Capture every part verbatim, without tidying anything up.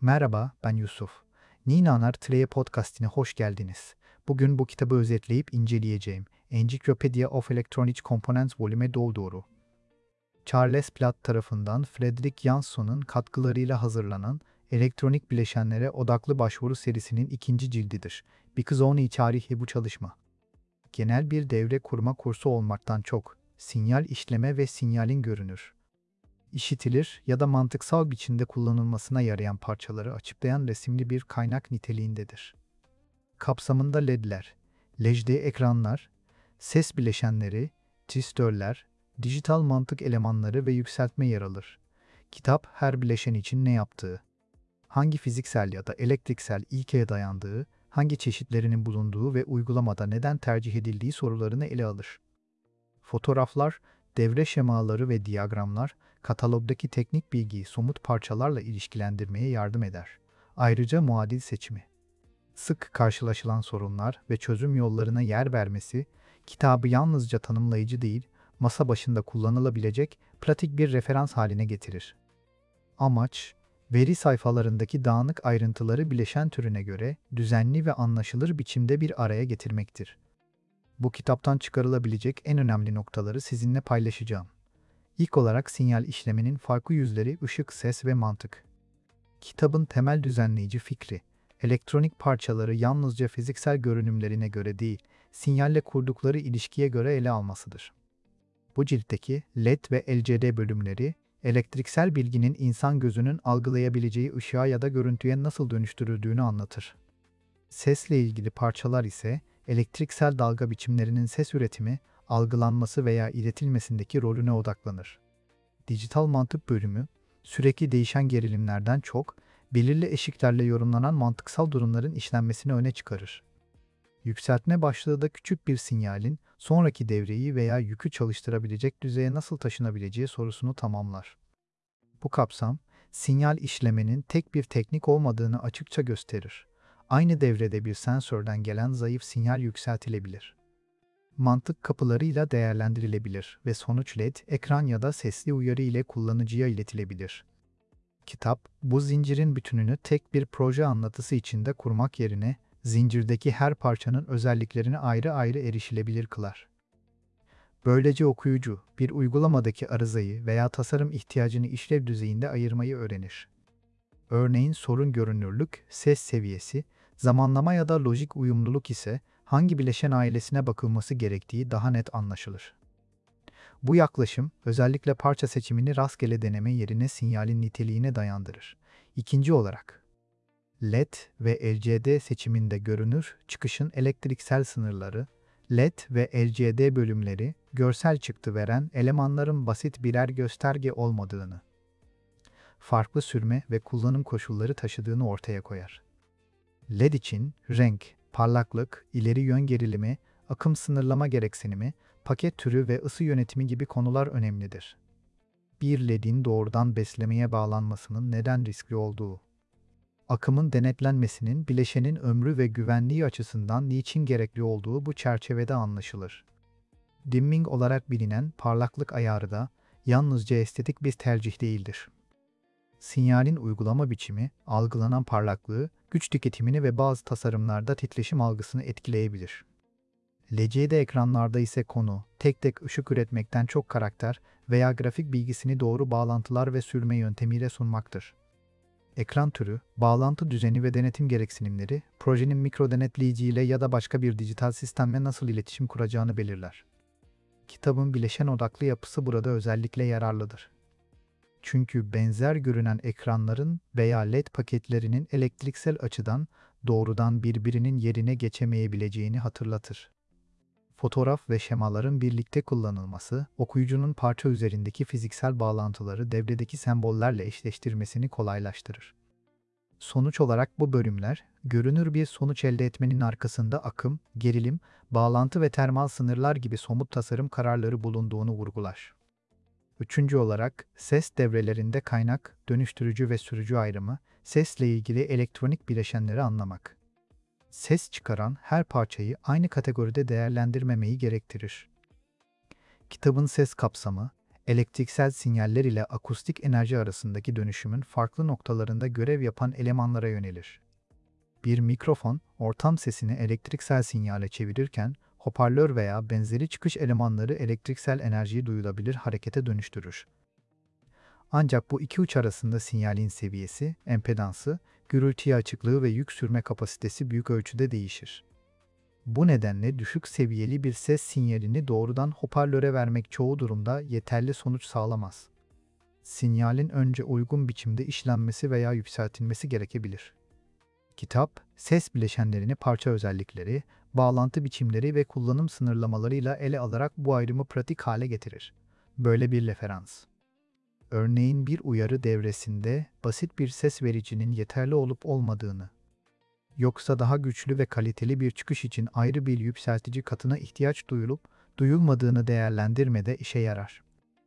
Merhaba, ben Yusuf. Ninanar Treye Podcast'ine hoş geldiniz. Bugün bu kitabı özetleyip inceleyeceğim. Encyclopedia of Electronic Components Volume Doğru. Charles Platt tarafından Frederick Janssen'ın katkılarıyla hazırlanan Elektronik Bileşenlere Odaklı Başvuru serisinin ikinci cildidir. Bikzoni tarihi bu çalışma. Genel bir devre kurma kursu olmaktan çok, sinyal işleme ve sinyalin görünür, işitilir ya da mantıksal biçimde kullanılmasına yarayan parçaları açıklayan resimli bir kaynak niteliğindedir. Kapsamında L E D'ler, L C D ekranlar, ses bileşenleri, transistörler, dijital mantık elemanları ve yükseltme yer alır. Kitap her bileşen için ne yaptığı, hangi fiziksel ya da elektriksel ilkeye dayandığı, hangi çeşitlerinin bulunduğu ve uygulamada neden tercih edildiği sorularını ele alır. Fotoğraflar, devre şemaları ve diyagramlar, katalogdaki teknik bilgiyi somut parçalarla ilişkilendirmeye yardım eder. Ayrıca muadil seçimi, sık karşılaşılan sorunlar ve çözüm yollarına yer vermesi, kitabı yalnızca tanımlayıcı değil, masa başında kullanılabilecek pratik bir referans haline getirir. Amaç, veri sayfalarındaki dağınık ayrıntıları bileşen türüne göre düzenli ve anlaşılır biçimde bir araya getirmektir. Bu kitaptan çıkarılabilecek en önemli noktaları sizinle paylaşacağım. İlk olarak sinyal işleminin farklı yüzleri ışık, ses ve mantık. Kitabın temel düzenleyici fikri, elektronik parçaları yalnızca fiziksel görünümlerine göre değil, sinyalle kurdukları ilişkiye göre ele almasıdır. Bu ciltteki L E D ve L C D bölümleri, elektriksel bilginin insan gözünün algılayabileceği ışığa ya da görüntüye nasıl dönüştürüldüğünü anlatır. Sesle ilgili parçalar ise, elektriksel dalga biçimlerinin ses üretimi, algılanması veya iletilmesindeki rolüne odaklanır. Dijital mantık bölümü, sürekli değişen gerilimlerden çok, belirli eşiklerle yorumlanan mantıksal durumların işlenmesini öne çıkarır. Yükseltme başlığı da küçük bir sinyalin, sonraki devreyi veya yükü çalıştırabilecek düzeye nasıl taşınabileceği sorusunu tamamlar. Bu kapsam, sinyal işlemenin tek bir teknik olmadığını açıkça gösterir. Aynı devrede bir sensörden gelen zayıf sinyal yükseltilebilir, mantık kapılarıyla değerlendirilebilir ve sonuç L E D, ekran ya da sesli uyarı ile kullanıcıya iletilebilir. Kitap, bu zincirin bütününü tek bir proje anlatısı içinde kurmak yerine, zincirdeki her parçanın özelliklerini ayrı ayrı erişilebilir kılar. Böylece okuyucu, bir uygulamadaki arızayı veya tasarım ihtiyacını işlev düzeyinde ayırmayı öğrenir. Örneğin sorun görünürlük, ses seviyesi, zamanlama ya da lojik uyumluluk ise hangi bileşen ailesine bakılması gerektiği daha net anlaşılır. Bu yaklaşım, özellikle parça seçimini rastgele deneme yerine sinyalin niteliğine dayandırır. İkinci olarak, L E D ve L C D seçiminde görünür çıkışın elektriksel sınırları, L E D ve L C D bölümleri, görsel çıktı veren elemanların basit birer gösterge olmadığını, farklı sürme ve kullanım koşulları taşıdığını ortaya koyar. L E D için renk, parlaklık, ileri yön gerilimi, akım sınırlama gereksinimi, paket türü ve ısı yönetimi gibi konular önemlidir. Bir L E D'in doğrudan beslemeye bağlanmasının neden riskli olduğu, akımın denetlenmesinin bileşenin ömrü ve güvenliği açısından niçin gerekli olduğu bu çerçevede anlaşılır. Dimming olarak bilinen parlaklık ayarı da yalnızca estetik bir tercih değildir. Sinyalin uygulama biçimi, algılanan parlaklığı, güç tüketimini ve bazı tasarımlarda titreşim algısını etkileyebilir. L C D ekranlarda ise konu, tek tek ışık üretmekten çok karakter veya grafik bilgisini doğru bağlantılar ve sürme yöntemiyle sunmaktır. Ekran türü, bağlantı düzeni ve denetim gereksinimleri, projenin mikro denetleyiciyle ya da başka bir dijital sistemle nasıl iletişim kuracağını belirler. Kitabın bileşen odaklı yapısı burada özellikle yararlıdır. Çünkü benzer görünen ekranların veya L E D paketlerinin elektriksel açıdan doğrudan birbirinin yerine geçemeyebileceğini hatırlatır. Fotoğraf ve şemaların birlikte kullanılması, okuyucunun parça üzerindeki fiziksel bağlantıları devredeki sembollerle eşleştirmesini kolaylaştırır. Sonuç olarak bu bölümler, görünür bir sonuç elde etmenin arkasında akım, gerilim, bağlantı ve termal sınırlar gibi somut tasarım kararları bulunduğunu vurgular. Üçüncü olarak, ses devrelerinde kaynak, dönüştürücü ve sürücü ayrımı, sesle ilgili elektronik bileşenleri anlamak. Ses çıkaran her parçayı aynı kategoride değerlendirmemeyi gerektirir. Kitabın ses kapsamı, Elektriksel sinyaller ile akustik enerji arasındaki dönüşümün farklı noktalarında görev yapan elemanlara yönelir. Bir mikrofon, ortam sesini elektriksel sinyale çevirirken, hoparlör veya benzeri çıkış elemanları elektriksel enerjiyi duyulabilir harekete dönüştürür. Ancak bu iki uç arasında sinyalin seviyesi, empedansı, gürültüye açıklığı ve yük sürme kapasitesi büyük ölçüde değişir. Bu nedenle düşük seviyeli bir ses sinyalini doğrudan hoparlöre vermek çoğu durumda yeterli sonuç sağlamaz. Sinyalin önce uygun biçimde işlenmesi veya yükseltilmesi gerekebilir. Kitap, ses bileşenlerini parça özellikleri, bağlantı biçimleri ve kullanım sınırlamalarıyla ele alarak bu ayrımı pratik hale getirir. Böyle bir referans. Örneğin bir uyarı devresinde basit bir ses vericinin yeterli olup olmadığını, yoksa daha güçlü ve kaliteli bir çıkış için ayrı bir yükseltici katına ihtiyaç duyulup duyulmadığını değerlendirmede işe yarar.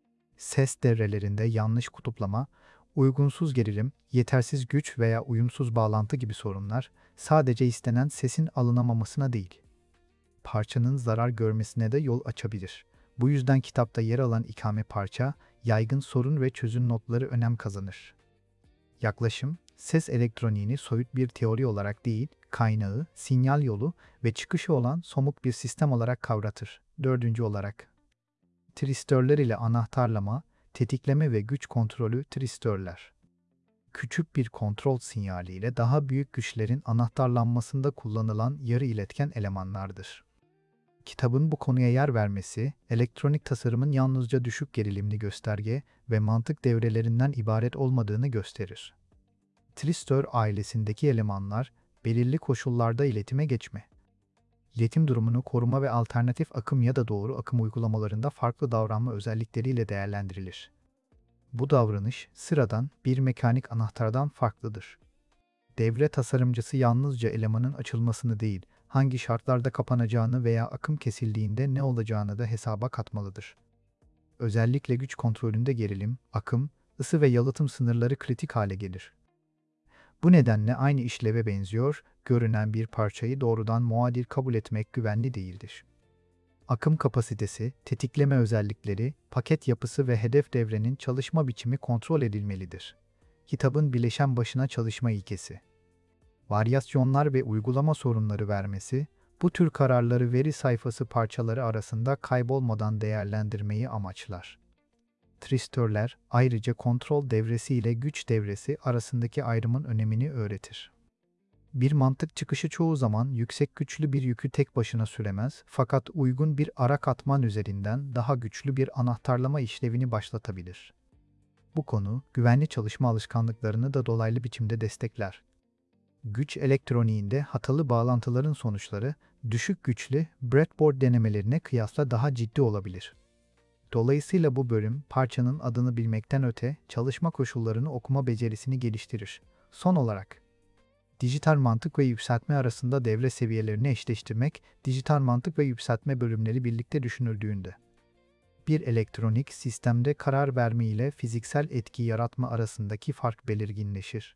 Ses devrelerinde yanlış kutuplama, uygunsuz gerilim, yetersiz güç veya uyumsuz bağlantı gibi sorunlar sadece istenen sesin alınamamasına değil, parçanın zarar görmesine de yol açabilir. Bu yüzden kitapta yer alan ikame parça, yaygın sorun ve çözüm notları önem kazanır. Yaklaşım, ses elektroniğini soyut bir teori olarak değil, kaynağı, sinyal yolu ve çıkışı olan somut bir sistem olarak kavratır. Dördüncü olarak, tristörler ile anahtarlama, tetikleme ve güç kontrolü. Tristörler, küçük bir kontrol sinyali ile daha büyük güçlerin anahtarlanmasında kullanılan yarı iletken elemanlardır. Kitabın bu konuya yer vermesi, elektronik tasarımın yalnızca düşük gerilimli gösterge ve mantık devrelerinden ibaret olmadığını gösterir. Tristör ailesindeki elemanlar, belirli koşullarda iletime geçme, iletim durumunu koruma ve alternatif akım ya da doğru akım uygulamalarında farklı davranma özellikleriyle değerlendirilir. Bu davranış, sıradan bir mekanik anahtardan farklıdır. Devre tasarımcısı yalnızca elemanın açılmasını değil, hangi şartlarda kapanacağını veya akım kesildiğinde ne olacağını da hesaba katmalıdır. Özellikle güç kontrolünde gerilim, akım, ısı ve yalıtım sınırları kritik hale gelir. Bu nedenle aynı işleve benziyor, görünen bir parçayı doğrudan muadil kabul etmek güvenli değildir. Akım kapasitesi, tetikleme özellikleri, paket yapısı ve hedef devrenin çalışma biçimi kontrol edilmelidir. Kitabın bileşen başına çalışma ilkesi, varyasyonlar ve uygulama sorunları vermesi, bu tür kararları veri sayfası parçaları arasında kaybolmadan değerlendirmeyi amaçlar. Tristörler, ayrıca kontrol devresi ile güç devresi arasındaki ayrımın önemini öğretir. Bir mantık çıkışı çoğu zaman yüksek güçlü bir yükü tek başına süremez, fakat uygun bir ara katman üzerinden daha güçlü bir anahtarlama işlevini başlatabilir. Bu konu, güvenli çalışma alışkanlıklarını da dolaylı biçimde destekler. Güç elektroniğinde hatalı bağlantıların sonuçları, düşük güçlü breadboard denemelerine kıyasla daha ciddi olabilir. Dolayısıyla bu bölüm, parçanın adını bilmekten öte, çalışma koşullarını okuma becerisini geliştirir. Son olarak, dijital mantık ve yükseltme arasında devre seviyelerini eşleştirmek, dijital mantık ve yükseltme bölümleri birlikte düşünüldüğünde, bir elektronik sistemde karar verme ile fiziksel etki yaratma arasındaki fark belirginleşir.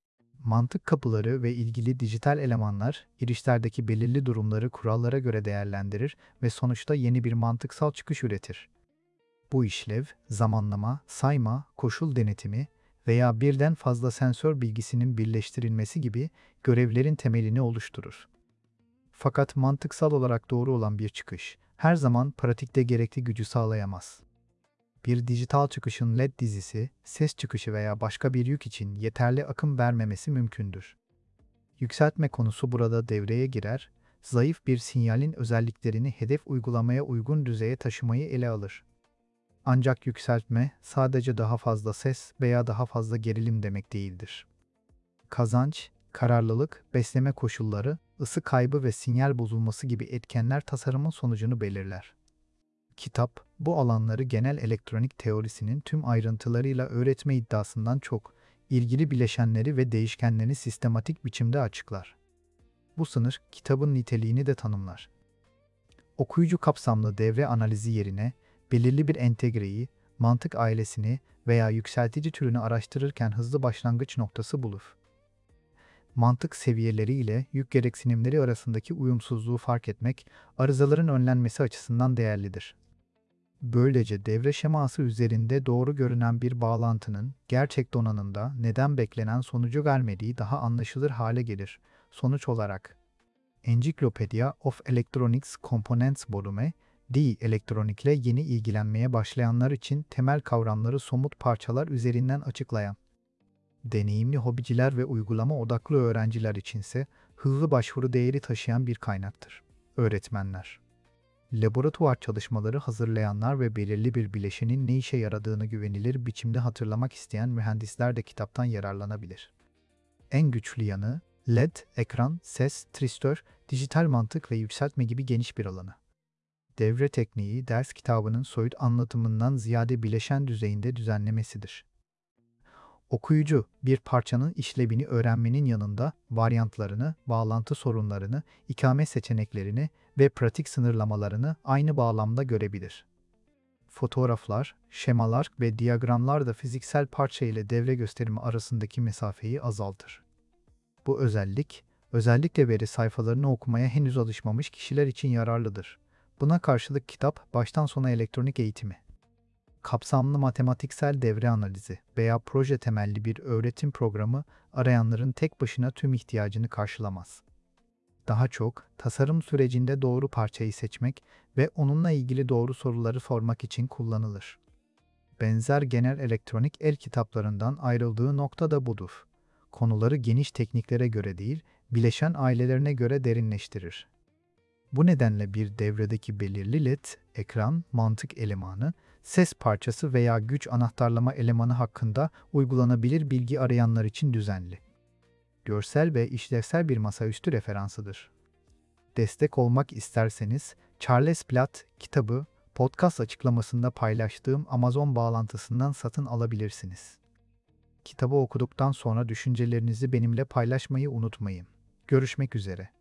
Mantık kapıları ve ilgili dijital elemanlar, girişlerdeki belirli durumları kurallara göre değerlendirir ve sonuçta yeni bir mantıksal çıkış üretir. Bu işlev, zamanlama, sayma, koşul denetimi veya birden fazla sensör bilgisinin birleştirilmesi gibi görevlerin temelini oluşturur. Fakat mantıksal olarak doğru olan bir çıkış, her zaman pratikte gerekli gücü sağlayamaz. Bir dijital çıkışın L E D dizisi, ses çıkışı veya başka bir yük için yeterli akım vermemesi mümkündür. Yükseltme konusu burada devreye girer, zayıf bir sinyalin özelliklerini hedef uygulamaya uygun düzeye taşımayı ele alır. Ancak yükseltme sadece daha fazla ses veya daha fazla gerilim demek değildir. Kazanç, kararlılık, besleme koşulları, ısı kaybı ve sinyal bozulması gibi etkenler tasarımın sonucunu belirler. Kitap, bu alanları genel elektronik teorisinin tüm ayrıntılarıyla öğretme iddiasından çok, ilgili bileşenleri ve değişkenlerini sistematik biçimde açıklar. Bu sınır, kitabın niteliğini de tanımlar. Okuyucu kapsamlı devre analizi yerine, belirli bir entegreyi, mantık ailesini veya yükseltici türünü araştırırken hızlı başlangıç noktası bulur. Mantık seviyeleri ile yük gereksinimleri arasındaki uyumsuzluğu fark etmek, arızaların önlenmesi açısından değerlidir. Böylece devre şeması üzerinde doğru görünen bir bağlantının gerçek donanımda neden beklenen sonucu vermediği daha anlaşılır hale gelir. Sonuç olarak Encyclopedia of Electronics Components bölümü, D elektronikle yeni ilgilenmeye başlayanlar için temel kavramları somut parçalar üzerinden açıklayan, deneyimli hobiciler ve uygulama odaklı öğrenciler içinse hızlı başvuru değeri taşıyan bir kaynaktır. Öğretmenler, laboratuvar çalışmaları hazırlayanlar ve belirli bir bileşenin ne işe yaradığını güvenilir biçimde hatırlamak isteyen mühendisler de kitaptan yararlanabilir. En güçlü yanı, L E D, ekran, ses, tristör, dijital mantık ve yükseltme gibi geniş bir alanı. Devre tekniği, ders kitabının soyut anlatımından ziyade bileşen düzeyinde düzenlemesidir. Okuyucu, bir parçanın işlevini öğrenmenin yanında varyantlarını, bağlantı sorunlarını, ikame seçeneklerini ve pratik sınırlamalarını aynı bağlamda görebilir. Fotoğraflar, şemalar ve diyagramlar da fiziksel parça ile devre gösterimi arasındaki mesafeyi azaltır. Bu özellik, özellikle veri sayfalarını okumaya henüz alışmamış kişiler için yararlıdır. Buna karşılık kitap, baştan sona elektronik eğitimi, kapsamlı matematiksel devre analizi veya proje temelli bir öğretim programı arayanların tek başına tüm ihtiyacını karşılamaz. Daha çok, tasarım sürecinde doğru parçayı seçmek ve onunla ilgili doğru soruları sormak için kullanılır. Benzer genel elektronik el kitaplarından ayrıldığı nokta da budur. Konuları geniş tekniklere göre değil, bileşen ailelerine göre derinleştirir. Bu nedenle bir devredeki belirli L E D, ekran, mantık elemanı, ses parçası veya güç anahtarlama elemanı hakkında uygulanabilir bilgi arayanlar için düzenli, görsel ve işlevsel bir masaüstü referansıdır. Destek olmak isterseniz Charles Platt kitabı podcast açıklamasında paylaştığım Amazon bağlantısından satın alabilirsiniz. Kitabı okuduktan sonra düşüncelerinizi benimle paylaşmayı unutmayın. Görüşmek üzere.